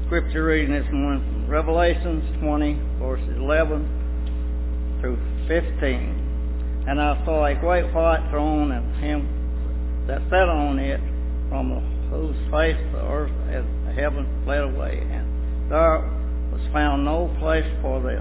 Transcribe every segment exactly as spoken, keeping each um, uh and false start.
scripture reading this morning from Revelations twenty, verses eleven through fifteen. And I saw a great white throne, and him that sat on it, from whose face the earth and the heaven fled away, and there was found no place for them.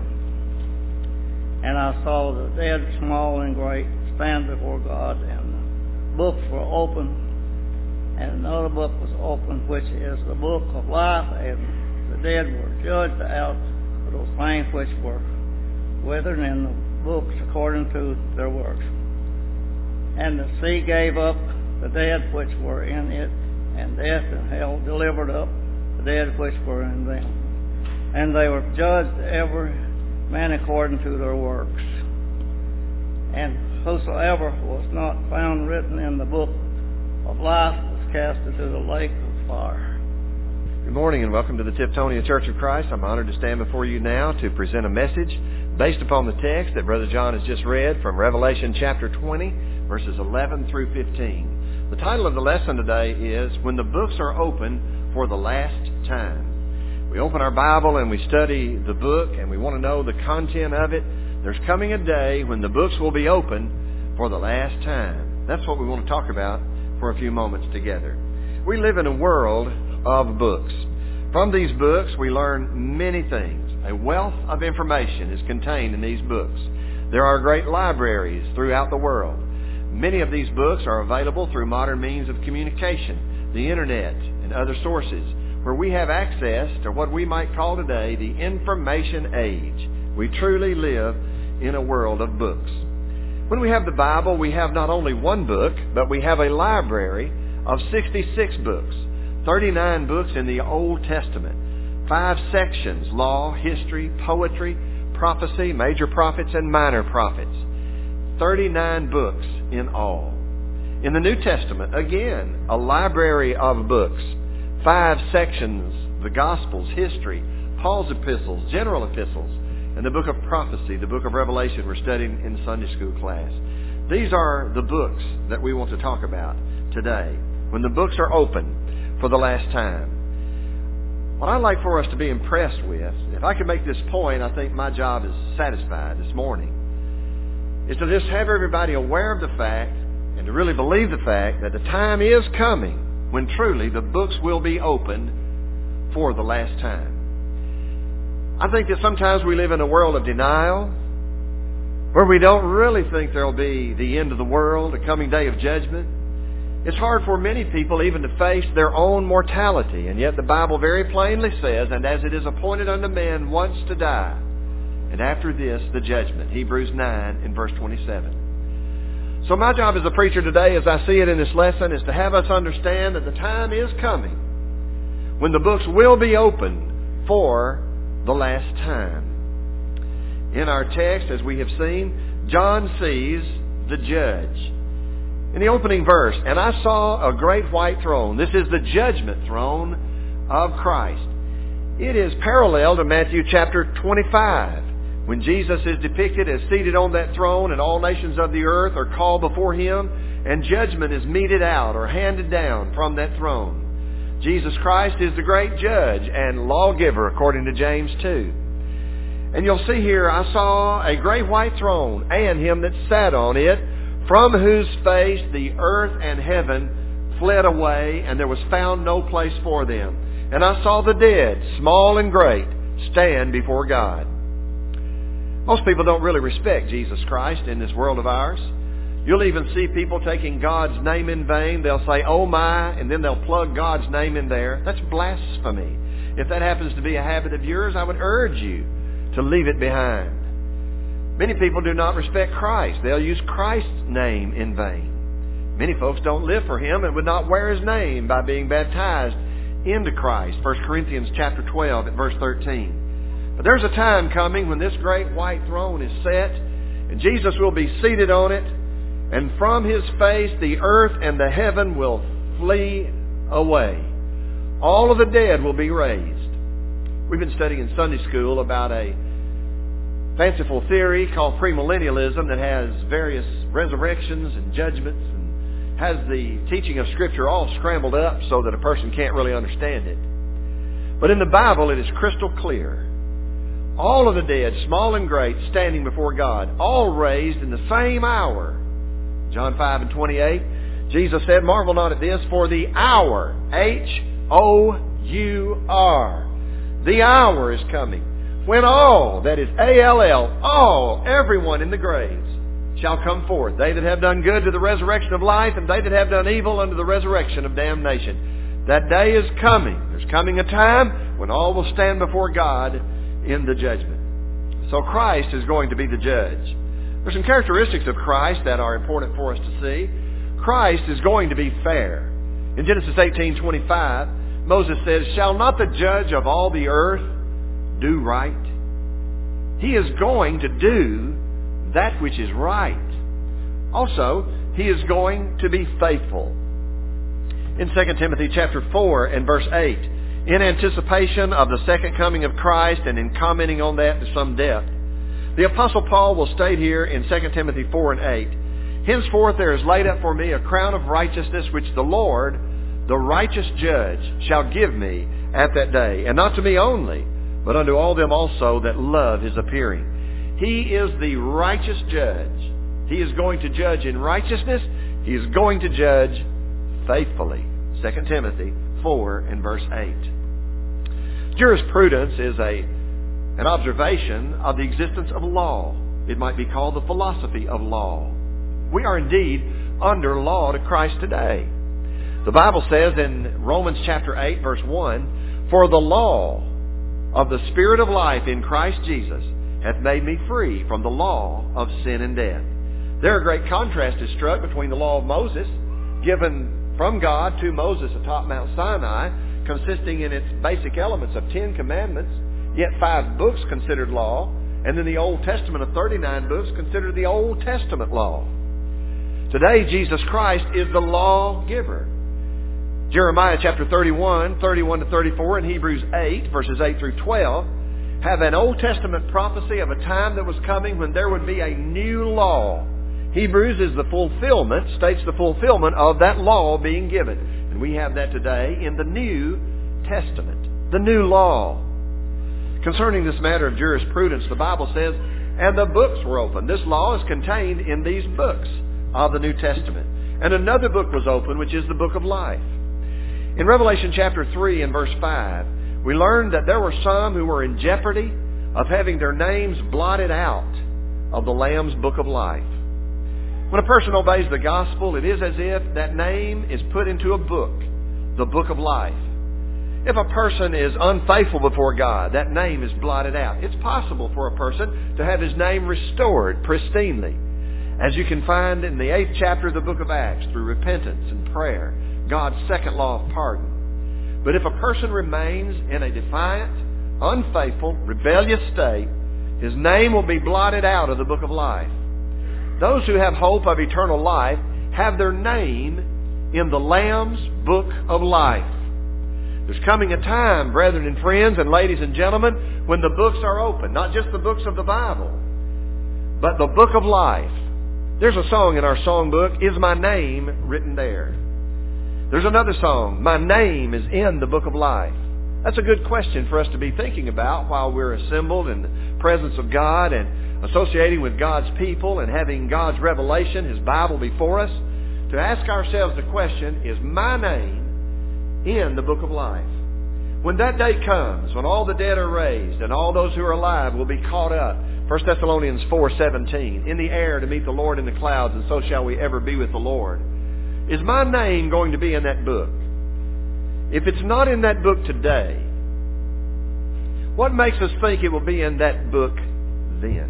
And I saw the dead, small and great, stand before God, and the books were open, and another book was opened, which is the book of life, and the dead were judged out of those things which were written in the books according to their works. And the sea gave up the dead which were in it, and death and hell delivered up the dead which were in them. And they were judged every man according to their works. And whosoever was not found written in the book of life was cast into the lake of fire. Good morning and welcome to the Tiftonia Church of Christ. I'm honored to stand before you now to present a message based upon the text that Brother John has just read from Revelation chapter twenty, verses eleven through fifteen. The title of the lesson today is When the Books Are Open for the Last Time. We open our Bible and we study the book and we want to know the content of it. There's coming a day when the books will be open for the last time. That's what we want to talk about for a few moments together. We live in a world of books. From these books we learn many things. A wealth of information is contained in these books. There are great libraries throughout the world. Many of these books are available through modern means of communication, the internet, and other sources, where we have access to what we might call today the information age. We truly live in a world of books. When we have the Bible, we have not only one book, but we have a library of sixty-six books, thirty-nine books in the Old Testament, five sections, law, history, poetry, prophecy, major prophets, and minor prophets. thirty-nine books in all. In the New Testament, again, a library of books, five sections, the Gospels, history, Paul's epistles, general epistles, and the book of prophecy, the book of Revelation we're studying in Sunday school class. These are the books that we want to talk about today, when the books are open for the last time. What I'd like for us to be impressed with, if I could make this point, I think my job is satisfied this morning, is to just have everybody aware of the fact and to really believe the fact that the time is coming when truly the books will be opened for the last time. I think that sometimes we live in a world of denial where we don't really think there will be the end of the world, a coming day of judgment. It's hard for many people even to face their own mortality, and yet the Bible very plainly says, and as it is appointed unto man once to die, and after this, the judgment. Hebrews nine in verse twenty-seven. So my job as a preacher today, as I see it in this lesson, is to have us understand that the time is coming when the books will be opened for the last time. In our text, as we have seen, John sees the judge. In the opening verse, and I saw a great white throne. This is the judgment throne of Christ. It is parallel to Matthew chapter twenty-five, when Jesus is depicted as seated on that throne and all nations of the earth are called before Him and judgment is meted out or handed down from that throne. Jesus Christ is the great judge and lawgiver according to James two. And you'll see here, I saw a great white throne and Him that sat on it, from whose face the earth and heaven fled away, and there was found no place for them. And I saw the dead, small and great, stand before God. Most people don't really respect Jesus Christ in this world of ours. You'll even see people taking God's name in vain. They'll say, oh my, and then they'll plug God's name in there. That's blasphemy. If that happens to be a habit of yours, I would urge you to leave it behind. Many people do not respect Christ. They'll use Christ's name in vain. Many folks don't live for Him and would not wear His name by being baptized into Christ. First Corinthians chapter twelve at verse thirteen. But there's a time coming when this great white throne is set and Jesus will be seated on it, and from His face the earth and the heaven will flee away. All of the dead will be raised. We've been studying in Sunday school about a fanciful theory called premillennialism that has various resurrections and judgments and has the teaching of Scripture all scrambled up so that a person can't really understand it. But in the Bible, it is crystal clear. All of the dead, small and great, standing before God, all raised in the same hour. John five and twenty-eight, Jesus said, "Marvel not at this, for the hour," H O U R, the hour is coming, when all, that is A L L, all, everyone in the graves, shall come forth. They that have done good to the resurrection of life, and they that have done evil unto the resurrection of damnation. That day is coming. There's coming a time when all will stand before God in the judgment. So Christ is going to be the judge. There's some characteristics of Christ that are important for us to see. Christ is going to be fair. In Genesis eighteen twenty-five, Moses says, "Shall not the judge of all the earth do right?" He is going to do that which is right. Also, He is going to be faithful. In Second Timothy chapter four and verse eight, in anticipation of the second coming of Christ and in commenting on that to some depth, the Apostle Paul will state here in Second Timothy four and eight, "Henceforth there is laid up for me a crown of righteousness, which the Lord, the righteous judge, shall give me at that day, and not to me only, but unto all them also that love His appearing." He is the righteous judge. He is going to judge in righteousness. He is going to judge faithfully. Second Timothy four and verse eight. Jurisprudence is a, an observation of the existence of law. It might be called the philosophy of law. We are indeed under law to Christ today. The Bible says in Romans chapter eight verse one, "For the law of the Spirit of life in Christ Jesus hath made me free from the law of sin and death." There a great contrast is struck between the law of Moses, given from God to Moses atop Mount Sinai, consisting in its basic elements of Ten Commandments, yet five books considered law, and then the Old Testament of thirty-nine books considered the Old Testament law. Today, Jesus Christ is the lawgiver. Jeremiah chapter thirty-one, thirty-one to thirty-four, and Hebrews eight, verses eight through twelve, have an Old Testament prophecy of a time that was coming when there would be a new law. Hebrews is the fulfillment, states the fulfillment of that law being given. And we have that today in the New Testament, the new law. Concerning this matter of jurisprudence, the Bible says, "And the books were opened." This law is contained in these books of the New Testament. "And another book was opened, which is the book of life." In Revelation chapter three and verse five, we learn that there were some who were in jeopardy of having their names blotted out of the Lamb's book of life. When a person obeys the gospel, it is as if that name is put into a book, the book of life. If a person is unfaithful before God, that name is blotted out. It's possible for a person to have his name restored pristinely, as you can find in the eighth chapter of the book of Acts, through repentance and prayer, God's second law of pardon. But if a person remains in a defiant, unfaithful, rebellious state, his name will be blotted out of the book of life. Those who have hope of eternal life have their name in the Lamb's book of life. There's coming a time, brethren and friends and ladies and gentlemen, when the books are open. Not just the books of the Bible, but the book of life. There's a song in our songbook, "Is My Name Written There?" There's another song, "My Name is in the Book of Life." That's a good question for us to be thinking about while we're assembled in the presence of God and associating with God's people and having God's revelation, His Bible before us, to ask ourselves the question, is my name in the book of life? When that day comes, when all the dead are raised and all those who are alive will be caught up, First Thessalonians four seventeen, in the air to meet the Lord in the clouds, and so shall we ever be with the Lord. Is my name going to be in that book? If it's not in that book today, what makes us think it will be in that book then?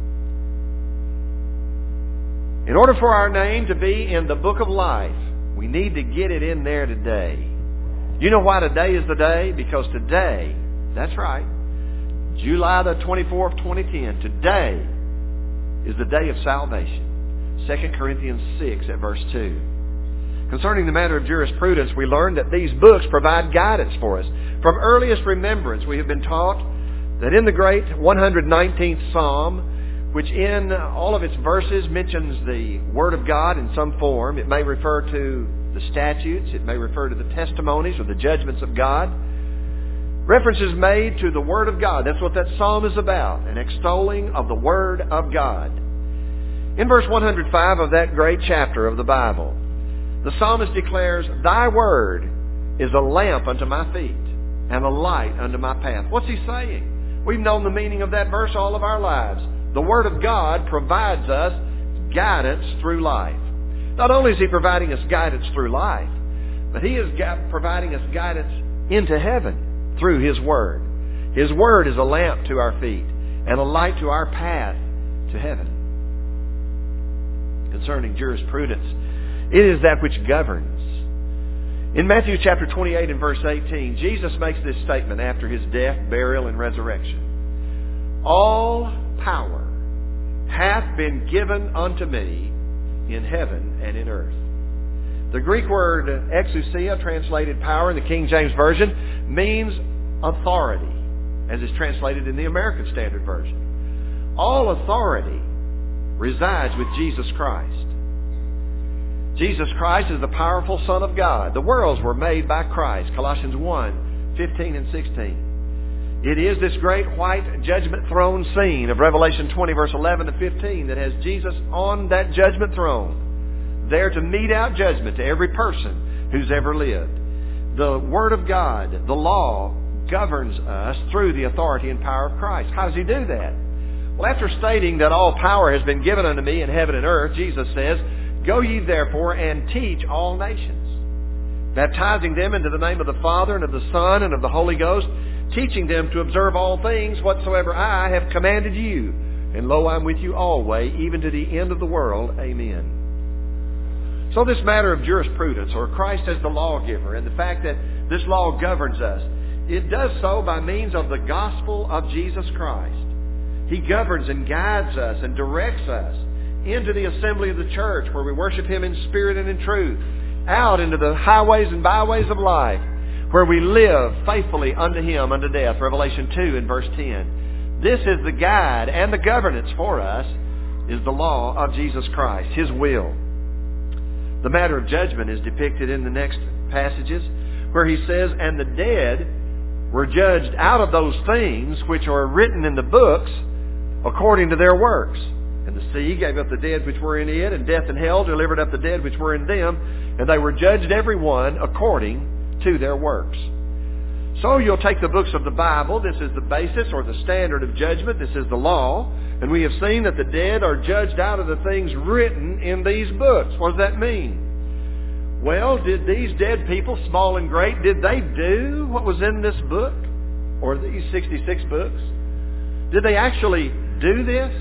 In order for our name to be in the book of life, we need to get it in there today. You know why today is the day? Because today, that's right, July the twenty-fourth, twenty ten, today is the day of salvation. Second Corinthians six at verse two. Concerning the matter of jurisprudence, we learn that these books provide guidance for us. From earliest remembrance, we have been taught that in the great one hundred nineteenth Psalm, which in all of its verses mentions the Word of God in some form, it may refer to the statutes, it may refer to the testimonies or the judgments of God. Reference is made to the Word of God. That's what that psalm is about, an extolling of the Word of God. In verse one hundred five of that great chapter of the Bible, the psalmist declares, Thy Word is a lamp unto my feet and a light unto my path. What's he saying? We've known the meaning of that verse all of our lives. The Word of God provides us guidance through life. Not only is He providing us guidance through life, but He is providing us guidance into heaven through His Word. His Word is a lamp to our feet and a light to our path to heaven. Concerning jurisprudence, it is that which governs. In Matthew chapter twenty-eight and verse eighteen, Jesus makes this statement after His death, burial, and resurrection. All power hath been given unto me in heaven and in earth. The Greek word exousia, translated power in the King James Version, means authority, as is translated in the American Standard Version. All authority resides with Jesus Christ. Jesus Christ is the powerful Son of God. The worlds were made by Christ. Colossians one, fifteen and sixteen. It is this great white judgment throne scene of Revelation twenty, verse eleven to fifteen, that has Jesus on that judgment throne, there to mete out judgment to every person who's ever lived. The Word of God, the law, governs us through the authority and power of Christ. How does He do that? Well, after stating that all power has been given unto me in heaven and earth, Jesus says, Go ye therefore and teach all nations, baptizing them into the name of the Father and of the Son and of the Holy Ghost, teaching them to observe all things whatsoever I have commanded you. And lo, I'm with you always, even to the end of the world. Amen. So this matter of jurisprudence, or Christ as the lawgiver, and the fact that this law governs us, it does so by means of the gospel of Jesus Christ. He governs and guides us and directs us into the assembly of the church, where we worship Him in spirit and in truth, out into the highways and byways of life, where we live faithfully unto Him unto death. Revelation two and verse ten. This is the guide and the governance for us, is the law of Jesus Christ, His will. The matter of judgment is depicted in the next passages, where He says, And the dead were judged out of those things which are written in the books according to their works. And the sea gave up the dead which were in it, and death and hell delivered up the dead which were in them, and they were judged every one according to their works. So you'll take the books of the Bible. This is the basis or the standard of judgment. This is the law. And we have seen that the dead are judged out of the things written in these books. What does that mean? Well, did these dead people, small and great, did they do what was in this book? Or these sixty-six books? Did they actually do this?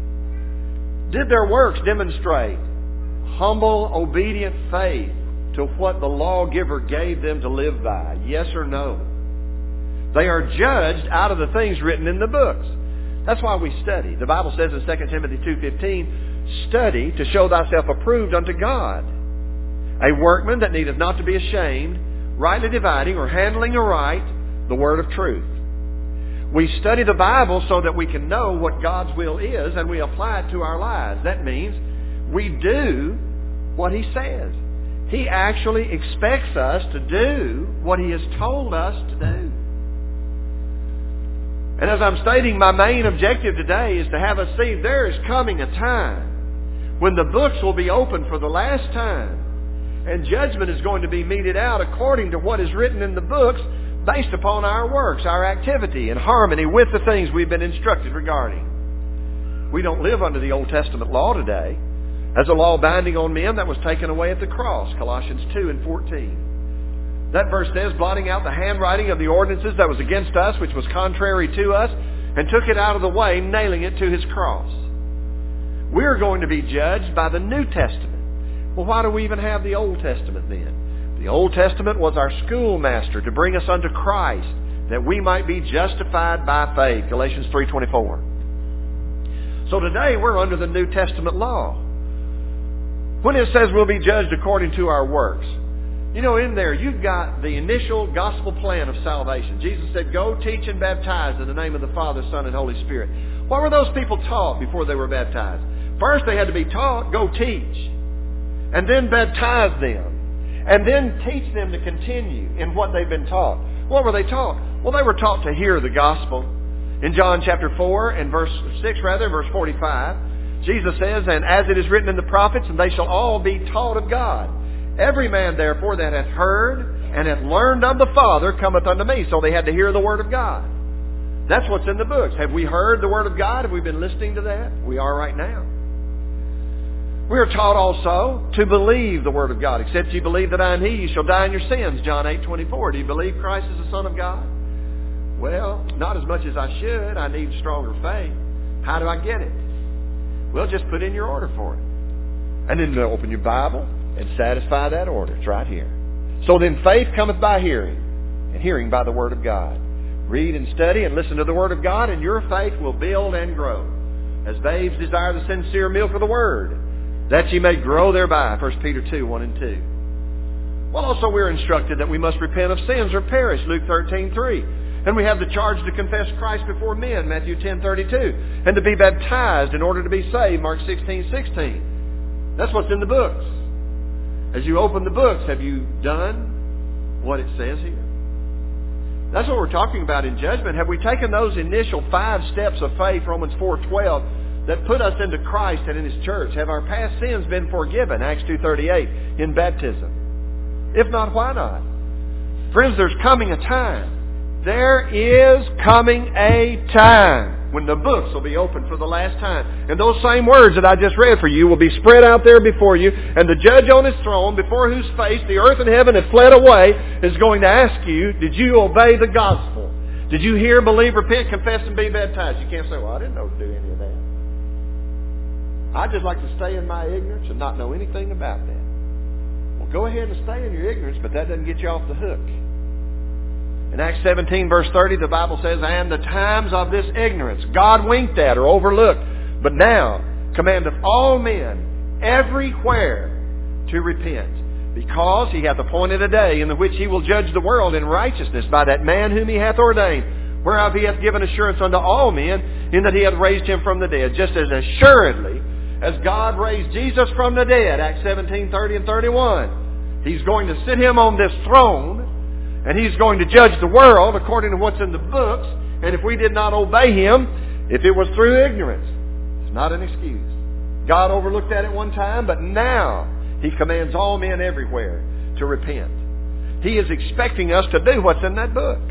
Did their works demonstrate humble, obedient faith to what the lawgiver gave them to live by? Yes or no? They are judged out of the things written in the books. That's why we study. The Bible says in Second Timothy two fifteen, Study to show thyself approved unto God, a workman that needeth not to be ashamed, rightly dividing or handling aright the word of truth. We study the Bible so that we can know what God's will is, and we apply it to our lives. That means we do what He says. He actually expects us to do what He has told us to do. And as I'm stating, my main objective today is to have us see there is coming a time when the books will be opened for the last time, and judgment is going to be meted out according to what is written in the books, based upon our works, our activity, in harmony with the things we've been instructed regarding. We don't live under the Old Testament law today as a law binding on men that was taken away at the cross, Colossians two and fourteen. That verse says, blotting out the handwriting of the ordinances that was against us, which was contrary to us, and took it out of the way, nailing it to His cross. We're going to be judged by the New Testament. Well, why do we even have the Old Testament then? The Old Testament was our schoolmaster to bring us unto Christ, that we might be justified by faith, Galatians three twenty-four. So today we're under the New Testament law. When it says we'll be judged according to our works, you know, in there you've got the initial gospel plan of salvation. Jesus said, Go teach and baptize in the name of the Father, Son, and Holy Spirit. What were those people taught before they were baptized? First they had to be taught, go teach, and then baptize them. And then teach them to continue in what they've been taught. What were they taught? Well, they were taught to hear the gospel. In John chapter four and verse six, rather, verse forty-five, Jesus says, "And as it is written in the prophets, and they shall all be taught of God. Every man, therefore, that hath heard and hath learned of the Father cometh unto me." So they had to hear the Word of God. That's what's in the books. Have we heard the Word of God? Have we been listening to that? We are right now. We are taught also to believe the Word of God. "Except ye believe that I am He, you shall die in your sins." John eight twenty-four. Do you believe Christ is the Son of God? Well, not as much as I should. I need stronger faith. How do I get it? Well, just put in your order for it. And then open your Bible and satisfy that order. It's right here. "So then faith cometh by hearing, and hearing by the Word of God." Read and study and listen to the Word of God, and your faith will build and grow. "As babes desire the sincere milk of the Word, that ye may grow thereby." First Peter two, one and two. Well, also we're instructed that we must repent of sins or perish. Luke thirteen, three. And we have the charge to confess Christ before men. Matthew ten, thirty-two. And to be baptized in order to be saved. Mark sixteen, sixteen. That's what's in the books. As you open the books, have you done what it says here? That's what we're talking about in judgment. Have we taken those initial five steps of faith, Romans four, twelve, that put us into Christ and in His church? Have our past sins been forgiven? Acts two, thirty-eight, in baptism. If not, why not? Friends, there's coming a time. There is coming a time when the books will be opened for the last time. And those same words that I just read for you will be spread out there before you. And the judge on His throne, before whose face the earth and heaven have fled away, is going to ask you, did you obey the gospel? Did you hear, believe, repent, confess, and be baptized? You can't say, well, I didn't know to do any of that. I'd just like to stay in my ignorance and not know anything about that. Well, go ahead and stay in your ignorance, but that doesn't get you off the hook. In Acts seventeen, verse thirty, the Bible says, "And the times of this ignorance God winked at or overlooked, but now commandeth all men everywhere to repent, because He hath appointed a day in the which He will judge the world in righteousness by that man whom He hath ordained, whereof He hath given assurance unto all men, in that He hath raised Him from the dead, just as assuredly as God raised Jesus from the dead." Acts seventeen, thirty and thirty-one. He's going to sit Him on this throne, and He's going to judge the world according to what's in the books. And if we did not obey Him, if it was through ignorance, it's not an excuse. God overlooked that at one time, but now He commands all men everywhere to repent. He is expecting us to do what's in that book.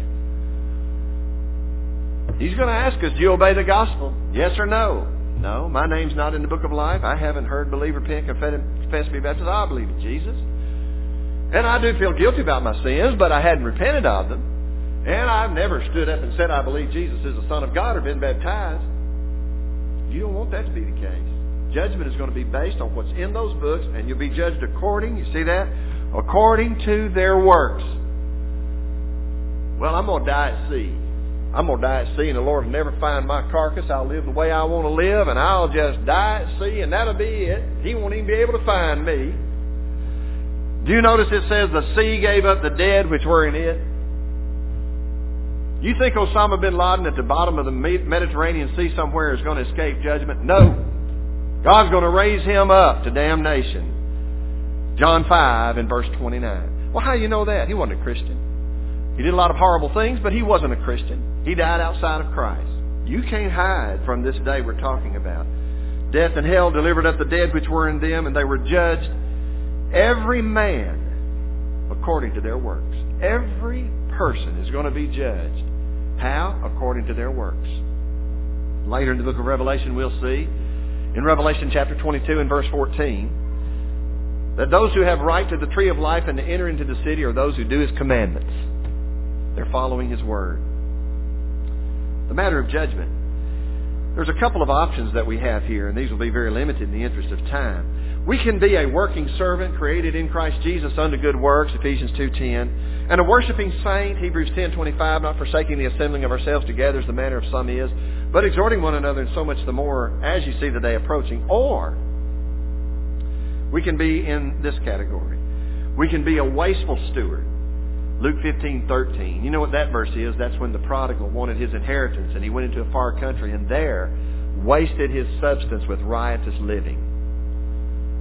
He's going to ask us, do you obey the gospel? Yes or no? No, my name's not in the book of life. I haven't heard, believe, repent, confess, be baptized. I believe in Jesus. And I do feel guilty about my sins, but I hadn't repented of them. And I've never stood up and said I believe Jesus is the Son of God or been baptized. You don't want that to be the case. Judgment is going to be based on what's in those books, and you'll be judged according, you see that? According to their works. Well, I'm going to die at sea. I'm going to die at sea, and the Lord will never find my carcass. I'll live the way I want to live, and I'll just die at sea, and that'll be it. He won't even be able to find me. Do you notice it says the sea gave up the dead which were in it? You think Osama bin Laden at the bottom of the Mediterranean Sea somewhere is going to escape judgment? No. God's going to raise him up to damnation. John five and verse twenty-nine. Well, how do you know that? He wasn't a Christian. He did a lot of horrible things, but he wasn't a Christian. He died outside of Christ. You can't hide from this day we're talking about. Death and hell delivered up the dead which were in them, and they were judged, every man according to their works. Every person is going to be judged. How? According to their works. Later in the book of Revelation we'll see, in Revelation chapter twenty-two and verse fourteen, that those who have right to the tree of life and to enter into the city are those who do His commandments. They're following His word. The matter of judgment. There's a couple of options that we have here, and these will be very limited in the interest of time. We can be a working servant created in Christ Jesus unto good works, Ephesians two ten, and a worshiping saint, Hebrews ten twenty-five, not forsaking the assembling of ourselves together as the manner of some is, but exhorting one another, and so much the more as you see the day approaching. Or we can be in this category. We can be a wasteful steward. Luke fifteen thirteen. You know what that verse is? That's when the prodigal wanted his inheritance, and he went into a far country, and there wasted his substance with riotous living.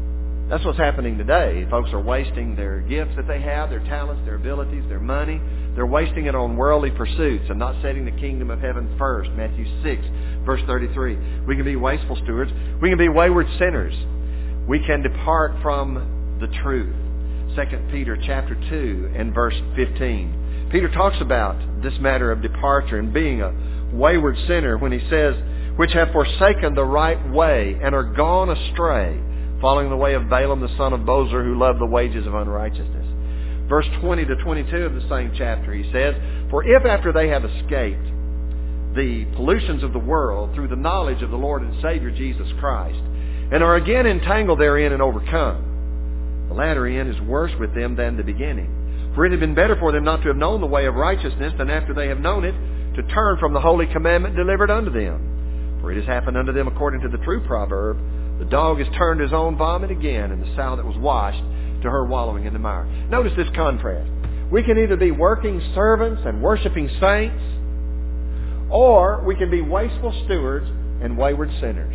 That's what's happening today. Folks are wasting their gifts that they have, their talents, their abilities, their money. They're wasting it on worldly pursuits and not setting the kingdom of heaven first. Matthew six, verse thirty-three. We can be wasteful stewards. We can be wayward sinners. We can depart from the truth. Second Peter chapter two and verse fifteen. Peter talks about this matter of departure and being a wayward sinner when he says, which have forsaken the right way and are gone astray, following the way of Balaam the son of Bosor, who loved the wages of unrighteousness. Verse twenty to twenty-two of the same chapter, he says, for if after they have escaped the pollutions of the world through the knowledge of the Lord and Savior Jesus Christ, and are again entangled therein and overcome, the latter end is worse with them than the beginning. For it had been better for them not to have known the way of righteousness than after they have known it, to turn from the holy commandment delivered unto them. For it has happened unto them according to the true proverb, the dog has turned his own vomit again, and the sow that was washed to her wallowing in the mire. Notice this contrast. We can either be working servants and worshiping saints, or we can be wasteful stewards and wayward sinners.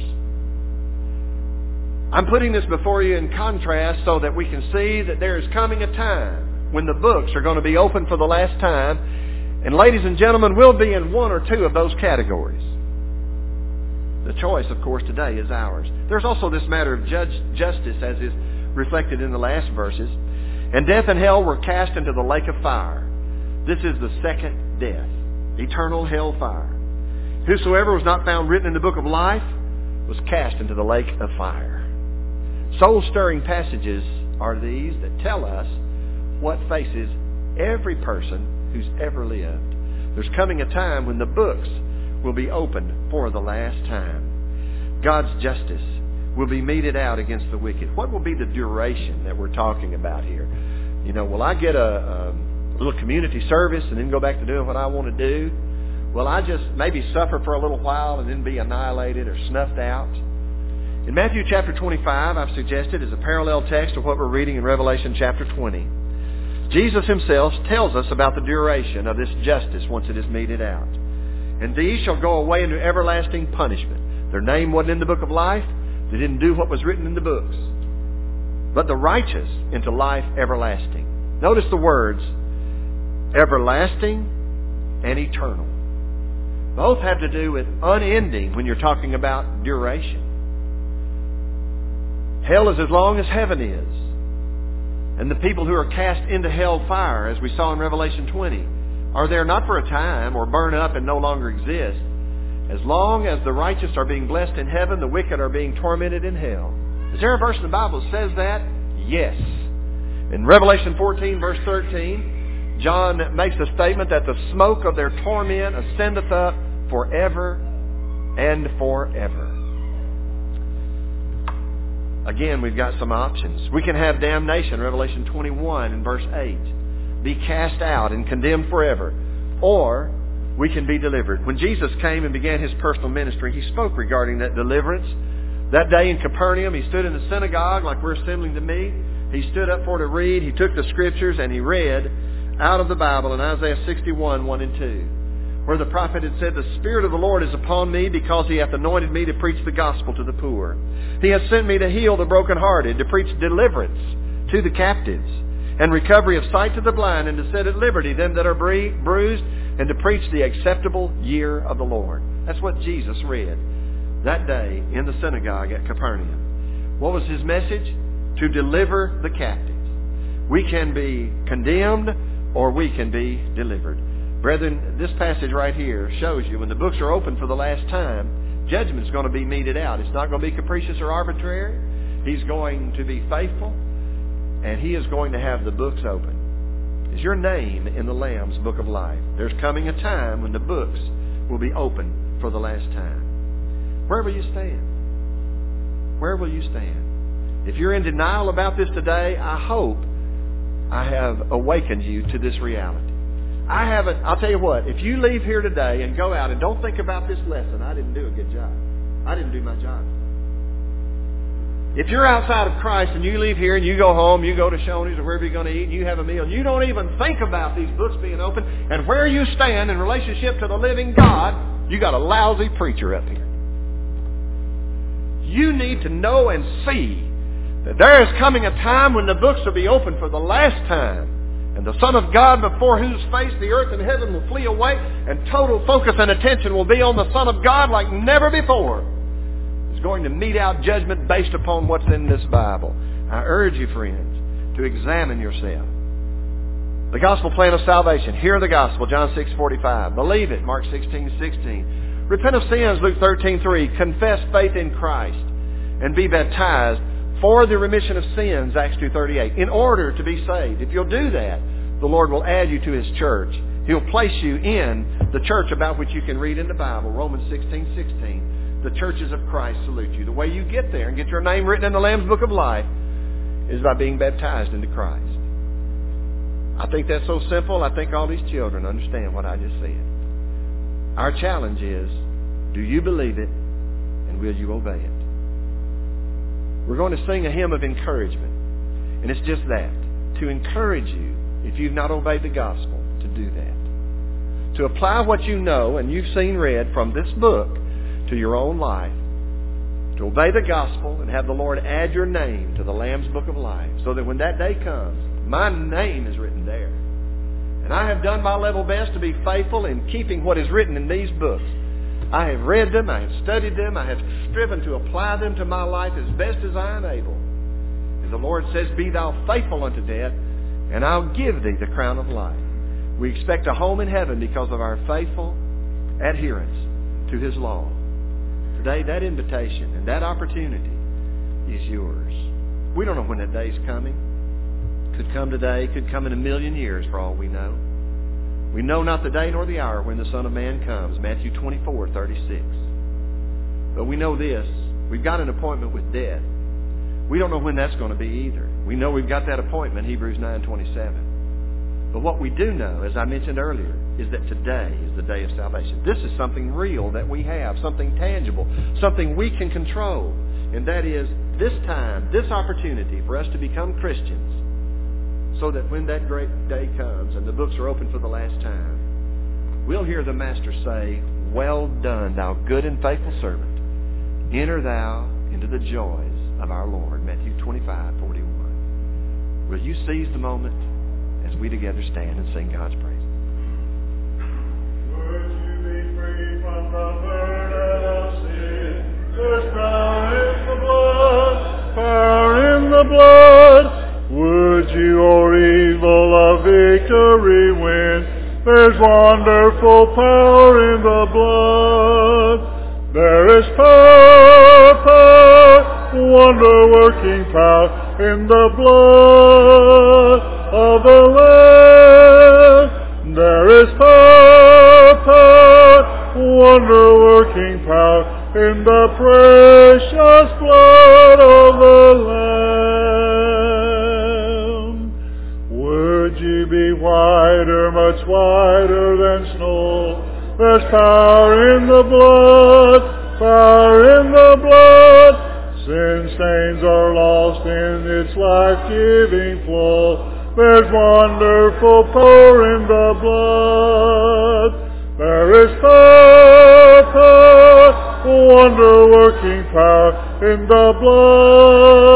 I'm putting this before you in contrast so that we can see that there is coming a time when the books are going to be opened for the last time, and ladies and gentlemen, we'll be in one or two of those categories. The choice, of course, today is ours. There's also this matter of judge, justice, as is reflected in the last verses. And death and hell were cast into the lake of fire. This is the second death, eternal hell fire. Whosoever was not found written in the book of life was cast into the lake of fire. Soul-stirring passages are these that tell us what faces every person who's ever lived. There's coming a time when the books will be opened for the last time. God's justice will be meted out against the wicked. What will be the duration that we're talking about here? You know, will I get a, a little community service and then go back to doing what I want to do? Will I just maybe suffer for a little while and then be annihilated or snuffed out? In Matthew chapter twenty-five, I've suggested as a parallel text to what we're reading in Revelation chapter twenty. Jesus himself tells us about the duration of this justice once it is meted out. And these shall go away into everlasting punishment. Their name wasn't in the book of life. They didn't do what was written in the books. But the righteous into life everlasting. Notice the words, everlasting and eternal. Both have to do with unending when you're talking about duration. Hell is as long as heaven is. And the people who are cast into hell fire, as we saw in Revelation twenty, are there not for a time or burn up and no longer exist. As long as the righteous are being blessed in heaven, the wicked are being tormented in hell. Is there a verse in the Bible that says that? Yes. In Revelation fourteen, verse thirteen, John makes a statement that the smoke of their torment ascendeth up forever and forever. Again, we've got some options. We can have damnation, Revelation twenty-one and verse eight. Be cast out and condemned forever. Or we can be delivered. When Jesus came and began His personal ministry, He spoke regarding that deliverance. That day in Capernaum, He stood in the synagogue like we're assembling to meet. He stood up for to read. He took the Scriptures and He read out of the Bible in Isaiah sixty-one, one and two, where the prophet had said, the Spirit of the Lord is upon me because He hath anointed me to preach the gospel to the poor. He hath sent me to heal the brokenhearted, to preach deliverance to the captives, and recovery of sight to the blind, and to set at liberty them that are bruised, and to preach the acceptable year of the Lord. That's what Jesus read that day in the synagogue at Capernaum. What was His message? To deliver the captives. We can be condemned or we can be delivered. Brethren, this passage right here shows you when the books are open for the last time, judgment's going to be meted out. It's not going to be capricious or arbitrary. He's going to be faithful, and He is going to have the books open. Is your name in the Lamb's book of life? There's coming a time when the books will be open for the last time. Where will you stand? Where will you stand? If you're in denial about this today, I hope I have awakened you to this reality. I haven't, I'll tell you what, if you leave here today and go out and don't think about this lesson, I didn't do a good job. I didn't do my job. If you're outside of Christ and you leave here and you go home, you go to Shoney's or wherever you're going to eat and you have a meal, and you don't even think about these books being open and where you stand in relationship to the living God, you got a lousy preacher up here. You need to know and see that there is coming a time when the books will be opened for the last time, and the Son of God, before whose face the earth and heaven will flee away, and total focus and attention will be on the Son of God like never before, is going to mete out judgment based upon what's in this Bible. I urge you, friends, to examine yourself. The gospel plan of salvation. Hear the gospel, John six forty-five. Believe it, Mark sixteen sixteen. Repent of sins, Luke thirteen three. Confess faith in Christ and be baptized for the remission of sins, Acts two thirty-eight, in order to be saved. If you'll do that, the Lord will add you to His church. He'll place you in the church about which you can read in the Bible, Romans sixteen sixteen. The churches of Christ salute you. The way you get there and get your name written in the Lamb's Book of Life is by being baptized into Christ. I think that's so simple. I think all these children understand what I just said. Our challenge is, do you believe it and will you obey it? We're going to sing a hymn of encouragement. And it's just that. To encourage you, if you've not obeyed the gospel, to do that. To apply what you know and you've seen read from this book to your own life. To obey the gospel and have the Lord add your name to the Lamb's Book of Life, so that when that day comes, my name is written there. And I have done my level best to be faithful in keeping what is written in these books. I have read them, I have studied them, I have striven to apply them to my life as best as I am able. And the Lord says, be thou faithful unto death, and I'll give thee the crown of life. We expect a home in heaven because of our faithful adherence to His law. Today, that invitation and that opportunity is yours. We don't know when that day is coming. Could come today, could come in a million years for all we know. We know not the day nor the hour when the Son of Man comes, Matthew twenty-four thirty-six. But we know this, we've got an appointment with death. We don't know when that's going to be either. We know we've got that appointment, Hebrews nine twenty-seven. But what we do know, as I mentioned earlier, is that today is the day of salvation. This is something real that we have, something tangible, something we can control. And that is this time, this opportunity for us to become Christians, so that when that great day comes and the books are opened for the last time, we'll hear the Master say, well done, thou good and faithful servant. Enter thou into the joys of our Lord. Matthew twenty-five forty-one. Will you seize the moment as we together stand and sing God's praise? Would you be free from the burden of sin? There's power in the blood, power in the blood. Would you, or evil, a victory win? There's wonderful power in the blood. There is power, power, wonder-working power in the blood of the Lamb. There is power, power, wonder-working power in the precious blood of the Lamb. Would you be whiter, much whiter than snow? There's power in the blood, power in the blood. Sin stains are lost in its life-giving flow. There's wonderful power in the blood. There is power, power, wonder-working power in the blood